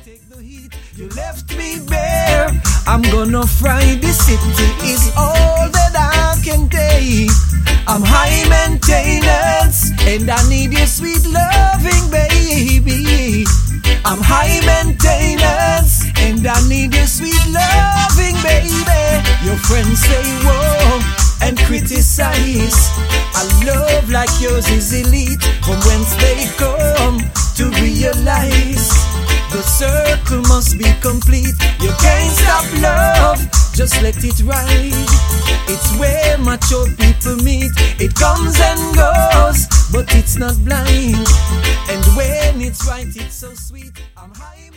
take the heat. You left me bare. I'm gonna fry the city is all that I can take. I'm high maintenance and I need your sweet loving, baby. I'm high maintenance and I need your sweet loving, baby. Your friends say whoa and criticize. A love like yours is elite. From whence they come to realize the circle must be complete. You can't stop love, just let it ride. It's where mature people meet. It comes and goes, but it's not blind. And when it's right, it's so sweet. I'm high.